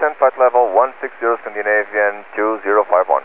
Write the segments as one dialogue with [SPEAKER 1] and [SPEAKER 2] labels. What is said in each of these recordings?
[SPEAKER 1] descent flight level 160 Scandinavian 2051.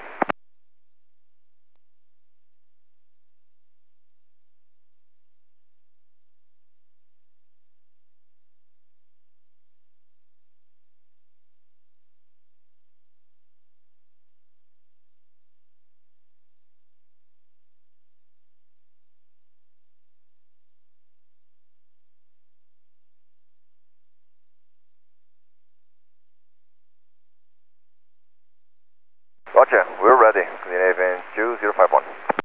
[SPEAKER 1] Roger, we're ready. Scandinavian 2051.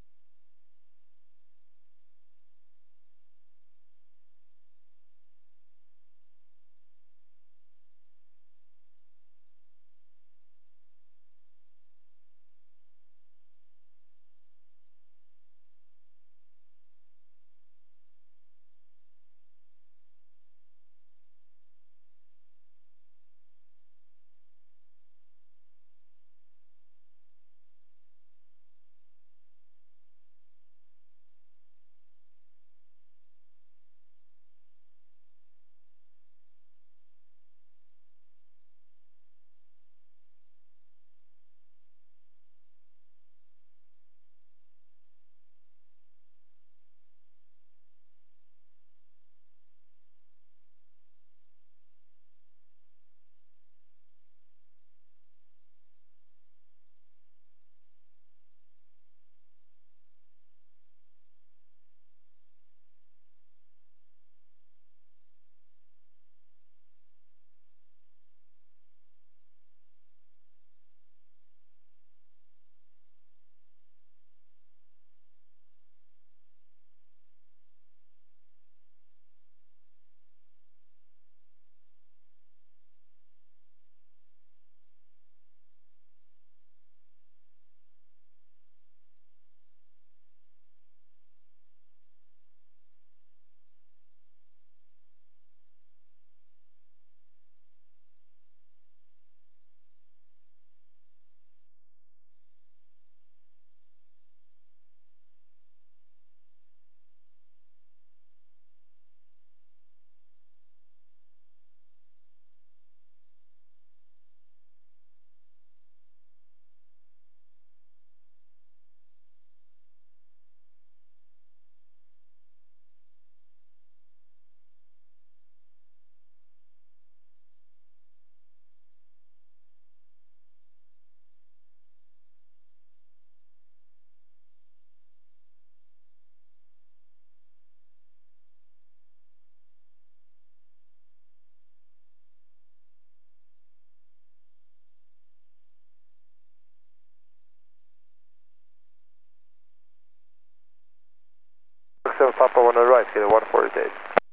[SPEAKER 1] Papa 1 on the right, get a 148.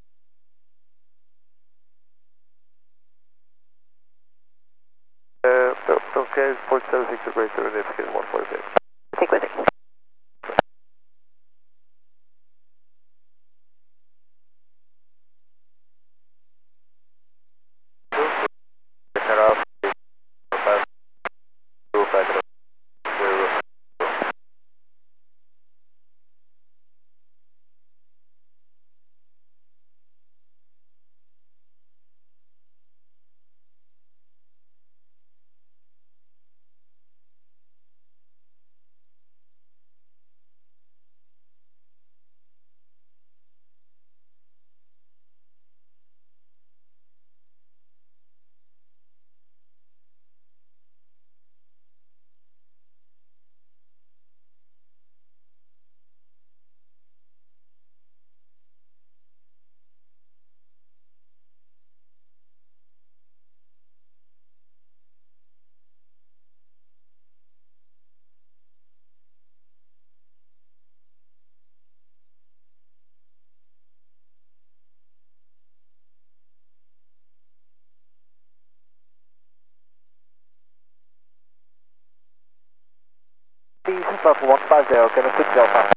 [SPEAKER 1] Okay, 476 degrees, 7 minutes, get 148.
[SPEAKER 2] Take with it. Papa 150, gonna put Delta.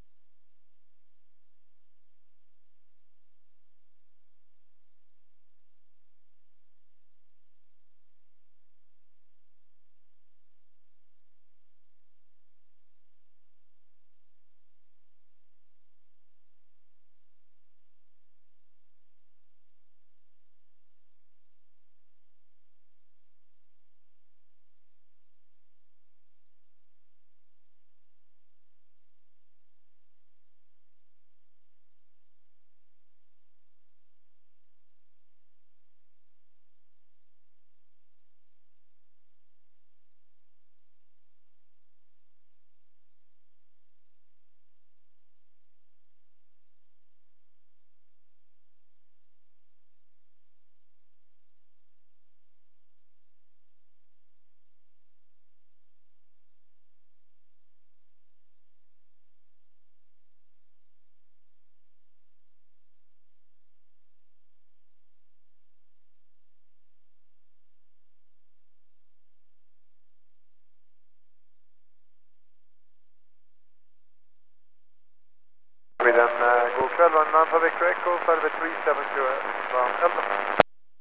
[SPEAKER 1] Alpha Victor Echo, Flight 370, round Elton.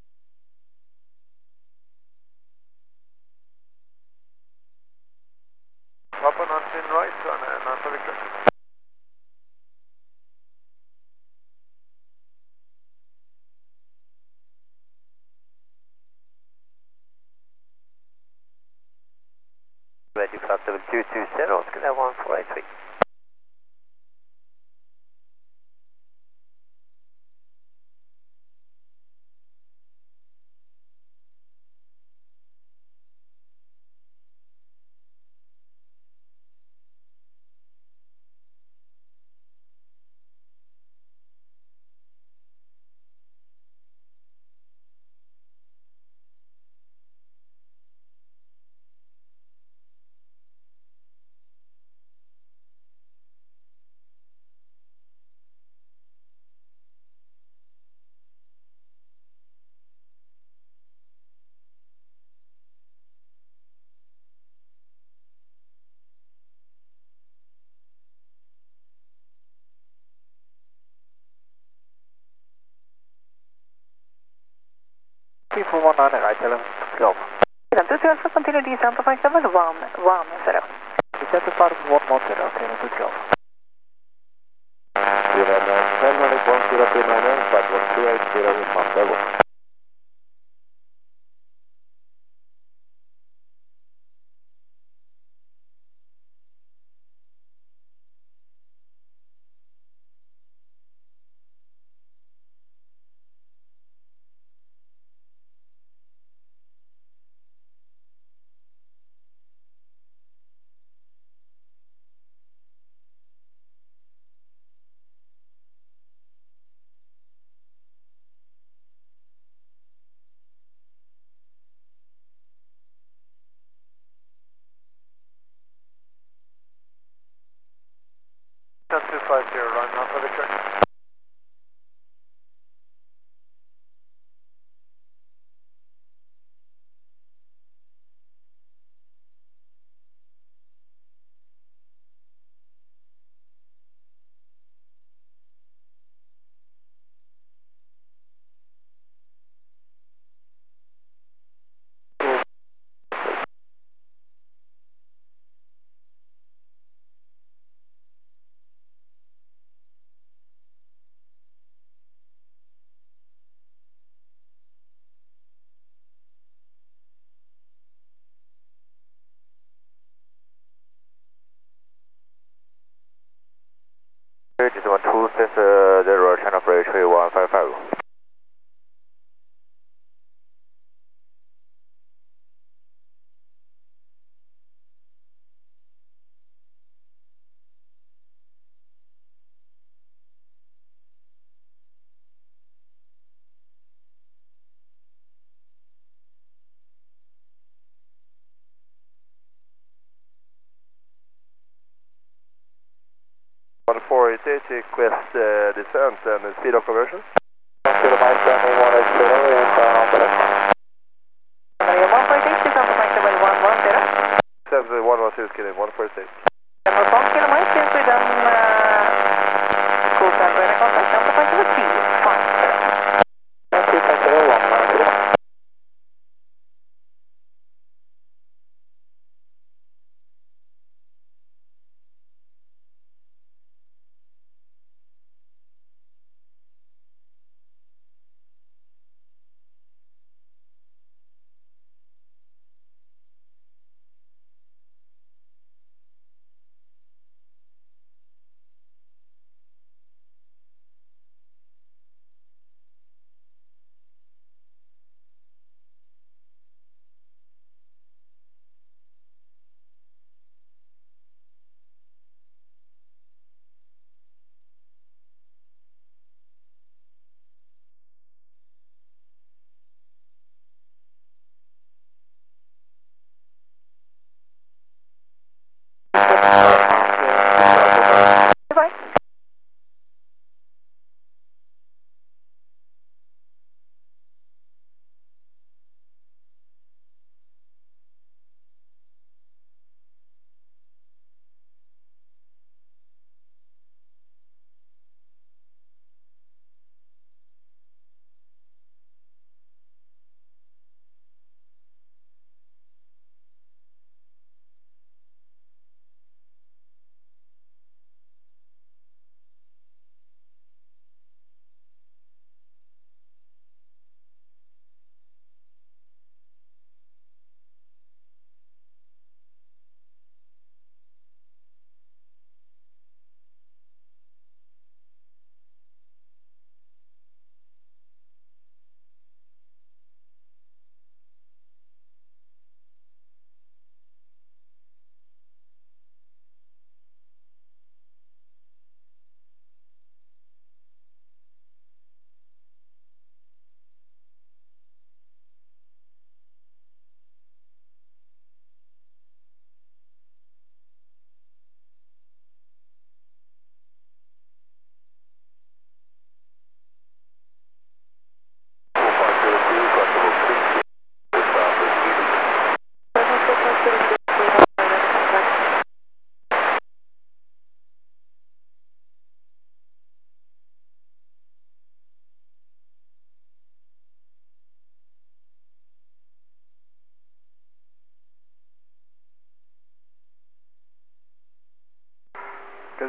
[SPEAKER 1] Papa 19 right, and Alpha Victor.
[SPEAKER 2] Ready flight level 220, skulle jag vara 1483. People 19 right, tell them go.
[SPEAKER 3] Delta 12 for continue descent of flight level 110.
[SPEAKER 2] Descent to part 110, tell them go.
[SPEAKER 1] You have 10.1039, flight 1280 in Mount Level. That's 250, run Alpha Victor. This is 12, since the road channel for HV155. On 488, request descent and speed of conversion.
[SPEAKER 2] Kilo Mike, landing 180, inbound on the left.
[SPEAKER 3] Maria 148 descent of flight level 110.
[SPEAKER 1] Send 112 killing 148.
[SPEAKER 3] Number 1 kilo Mike, since we done cool center and contact Delta flight level 350.
[SPEAKER 2] 250, 190.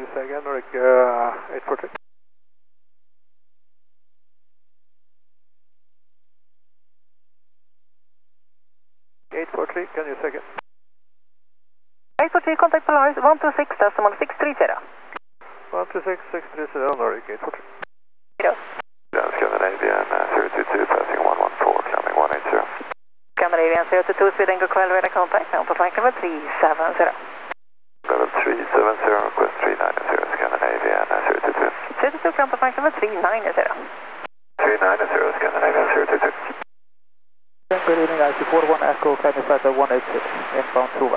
[SPEAKER 1] you say again, Nordic 843? 843, can you say again?
[SPEAKER 3] 843, contact Polaris 126, decimal 630.
[SPEAKER 1] 126, 630, Nordic 843.
[SPEAKER 3] Yes.
[SPEAKER 2] Scandinavian 022, passing 114, climbing 180.
[SPEAKER 3] Scandinavian 022, speed and go 12, radar contact, now på flight level 370.
[SPEAKER 2] Level 370, request 390, Scandinavian 022.
[SPEAKER 3] 022, come to flight level 390.
[SPEAKER 2] 390, Scandinavian 022.
[SPEAKER 4] Good evening, IC41 Echo, climbing flight level 186, inbound Suva.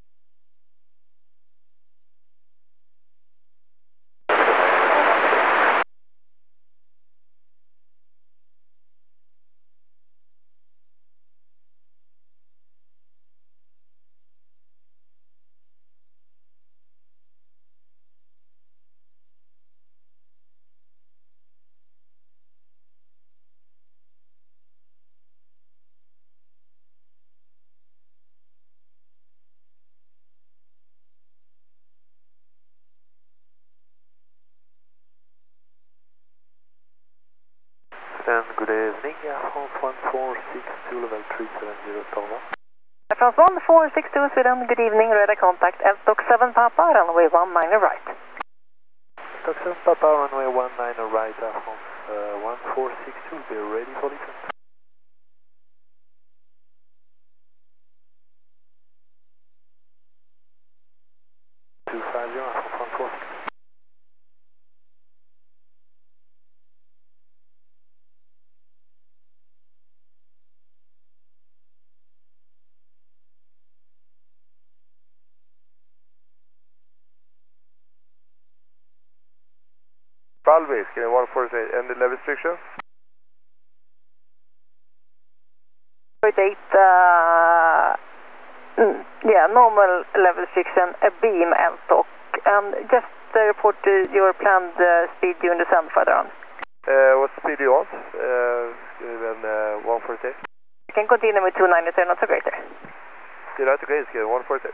[SPEAKER 1] And good evening, France 1462, level 370, Tava.
[SPEAKER 3] France 1462, Sweden, good evening, radar contact, Stock 7 Papa, runway 19 right.
[SPEAKER 1] Stock 7 Papa, runway 19 right, France 1462, be ready for descent. Always, can you 148, and the level restriction?
[SPEAKER 3] 48, yeah, normal level restriction, a beam, Stock, and just report your planned speed during descent further on.
[SPEAKER 1] What speed do you want? Then 148.
[SPEAKER 3] You can continue with 290, not so greater.
[SPEAKER 1] 290, great, 148.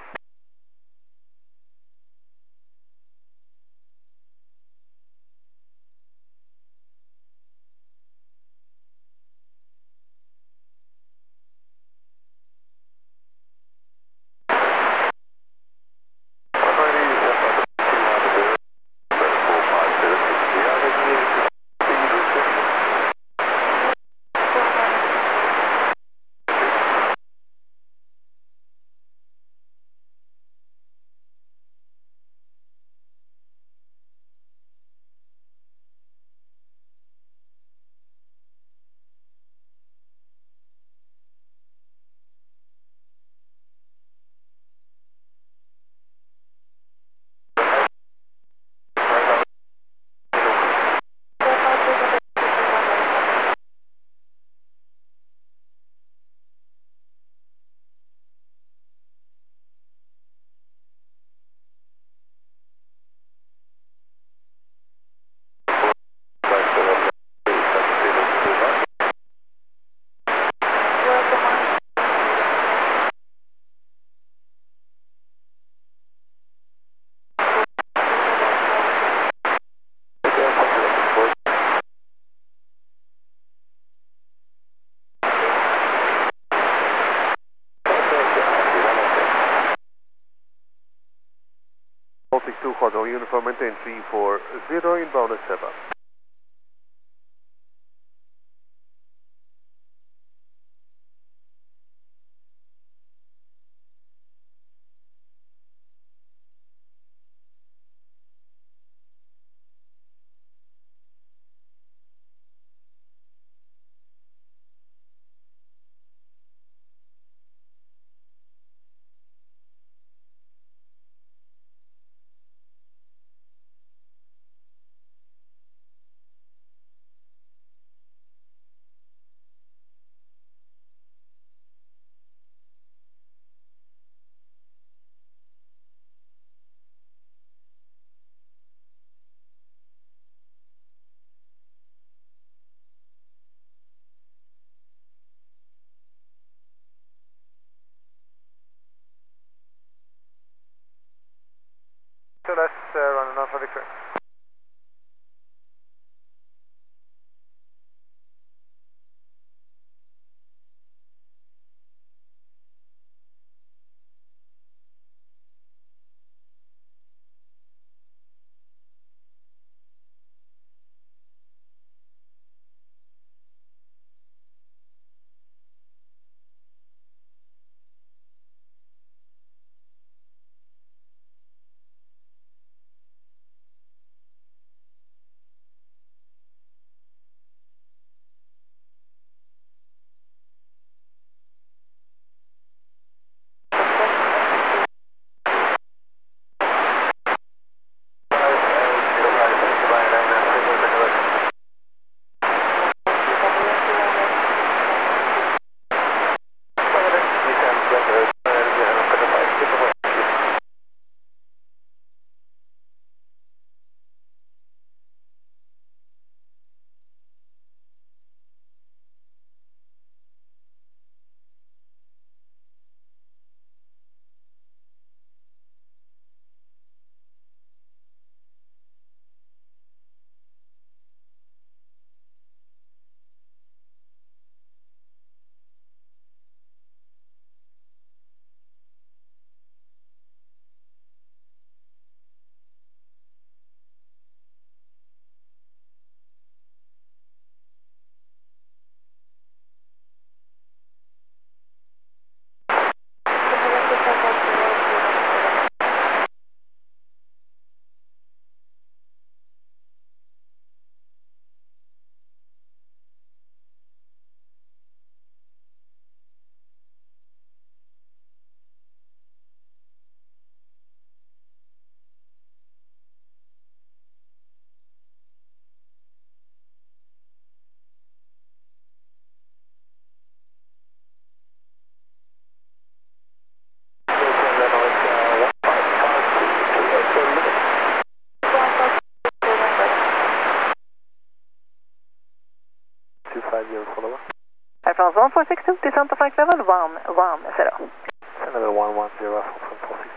[SPEAKER 1] Baltic 2 Hotel, uniform maintain 340, inbound at 7. 250 follower.
[SPEAKER 3] Air France 1462, descent to flight level 110.
[SPEAKER 1] Level 110 from 462.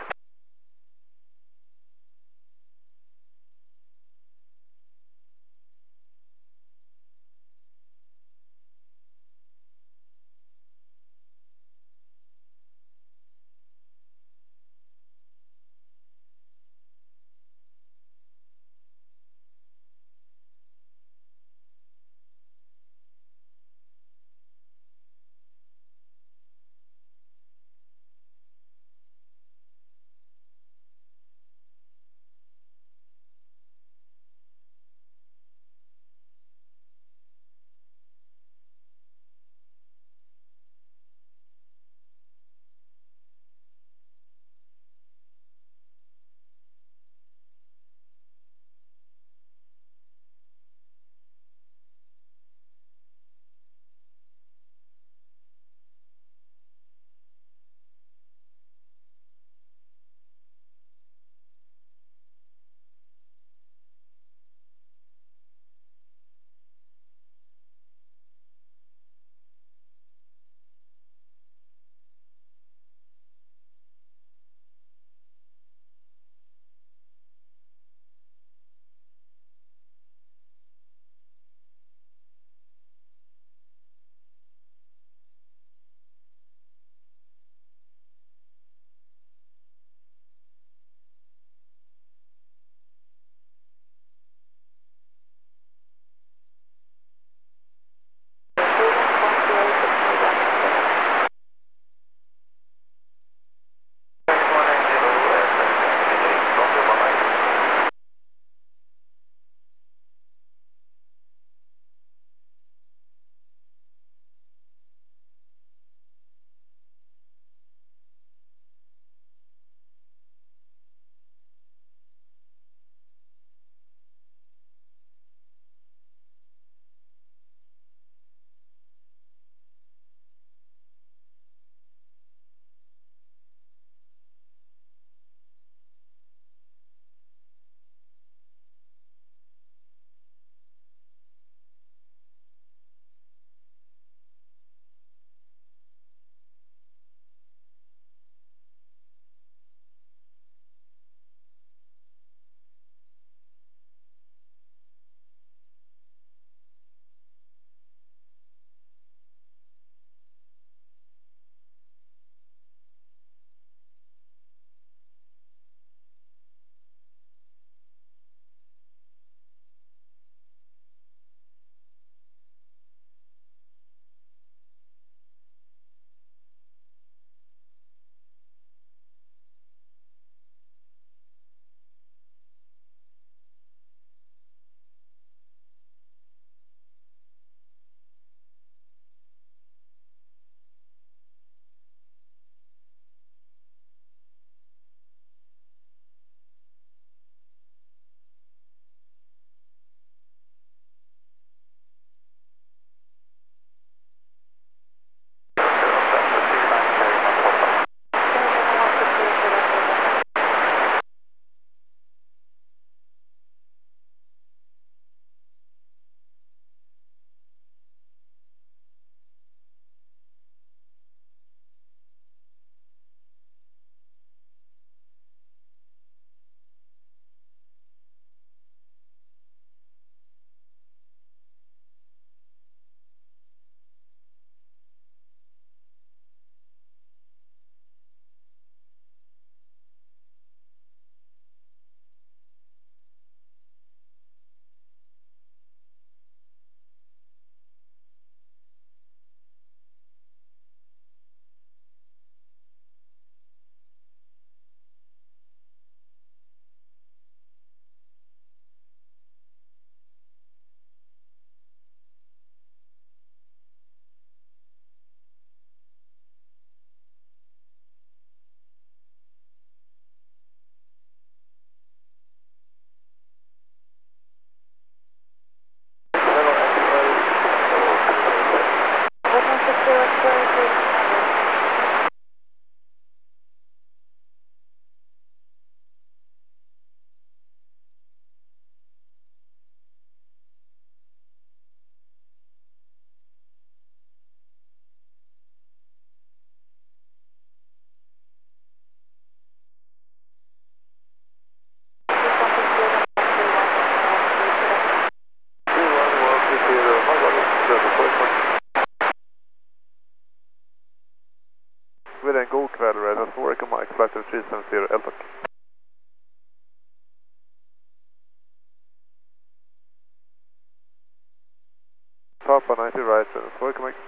[SPEAKER 1] With en god kväll, Rednose 4, Echo Mike, flight 370, LTOC. Papa 90 right, Rednose 4, Echo Mike.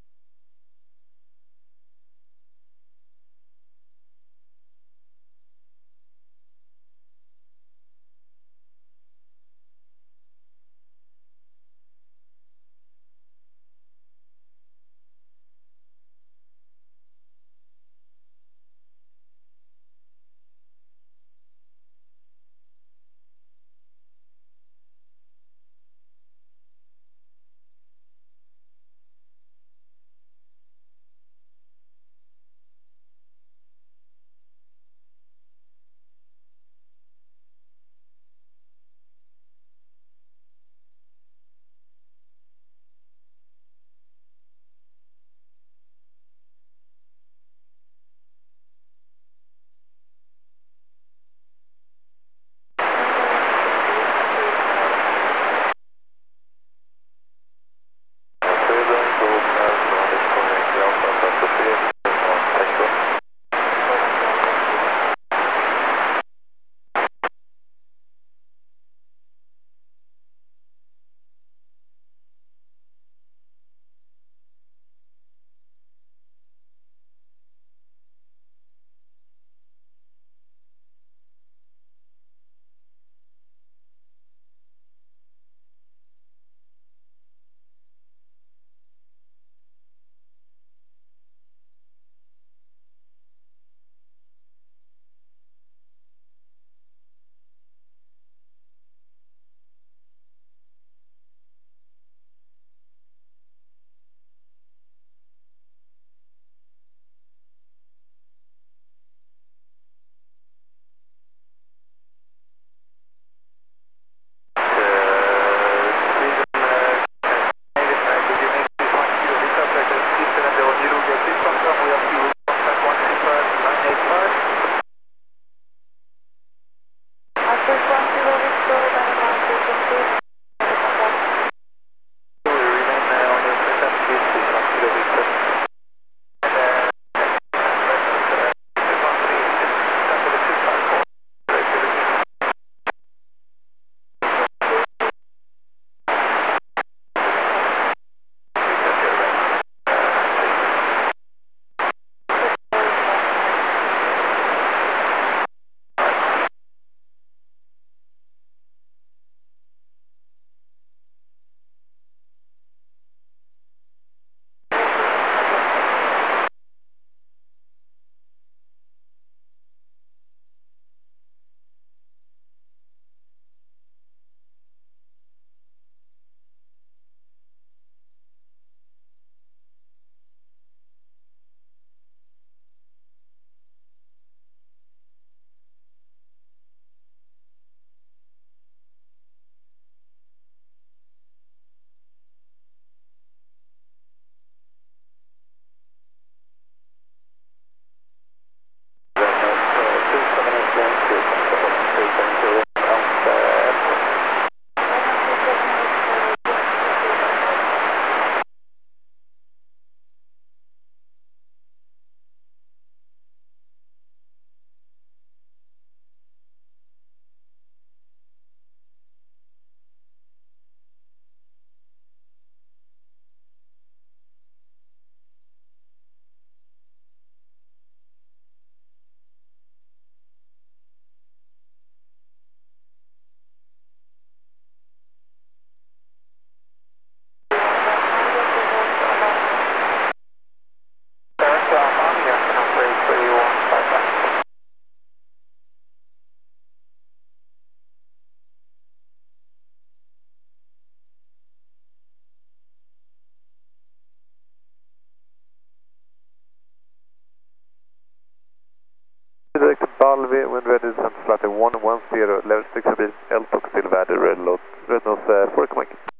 [SPEAKER 1] Direct to Balvi, wind ready descent flight 110, level 6 LTOC till väder, Rednose 4, Mike.